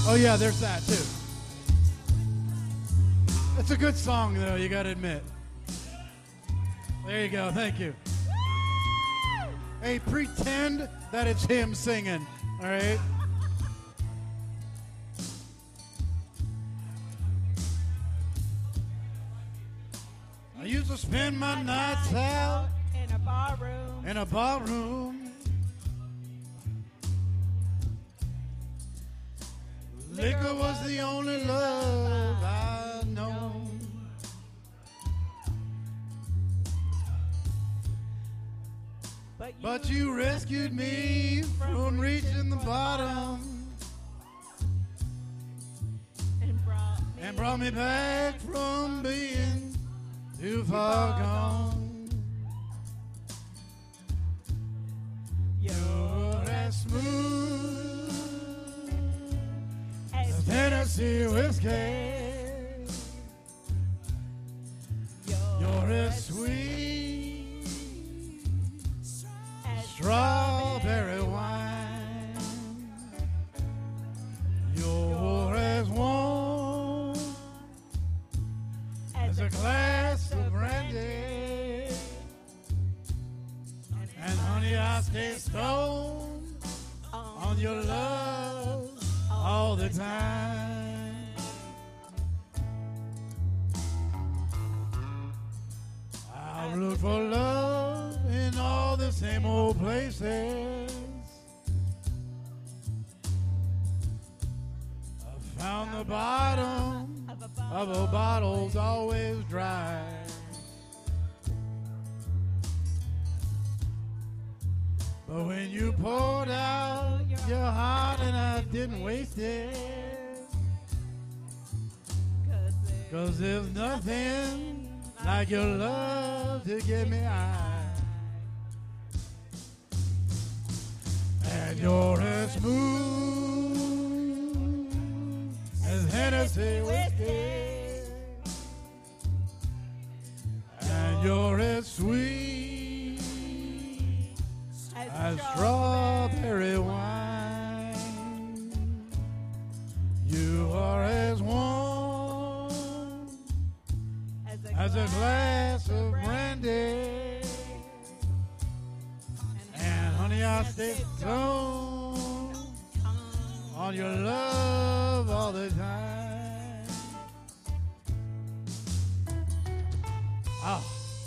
Oh yeah, there's that too. It's a good song though, you gotta admit. There you go, thank you. Hey, pretend that it's him singing, all right? I used to spend my nights out in a barroom. In a barroom. Liquor was the only love I know. But you rescued me from reaching the bottom and brought me back from being too far gone. You're as smooth as Tennessee whiskey. You're as sweet as strawberry wine. You're as warm as a glass of brandy. And honey, I stay stoned on your love all the time. I look for love in all the same old places. I found the bottom of a bottle's always dry. But when you poured out your heart and I didn't waste it, 'cause there's nothing like your love to get me high. And you're as smooth as Hennessy whiskey. And you're as sweet as strawberry wine. You are as warm as a glass of brandy. And honey, I stay stoned on your love all the time. Ah.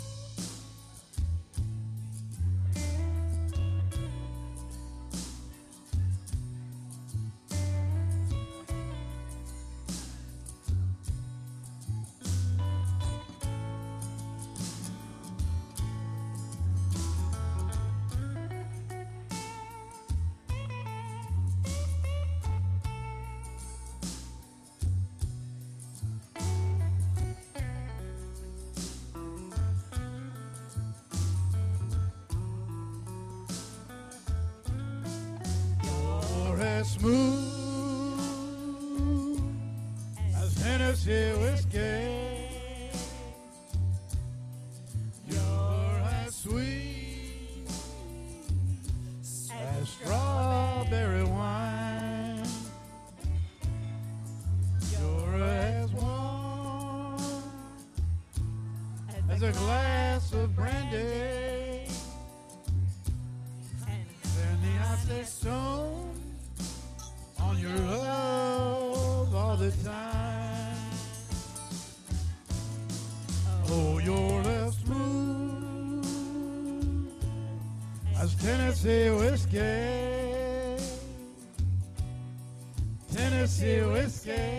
Smooth as Tennessee whiskey. You're as sweet as strawberry wine. You're as warm as a glass of brandy. Then the ice stone on your love all the time. Oh, you're as smooth as Tennessee whiskey. Tennessee whiskey.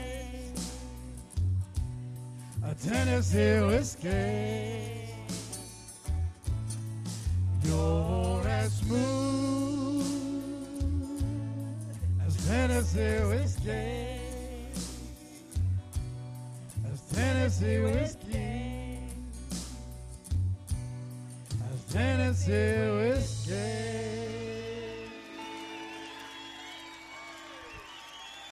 A Tennessee whiskey. You're as smooth as Tennessee whiskey. As Tennessee whiskey. As Tennessee whiskey.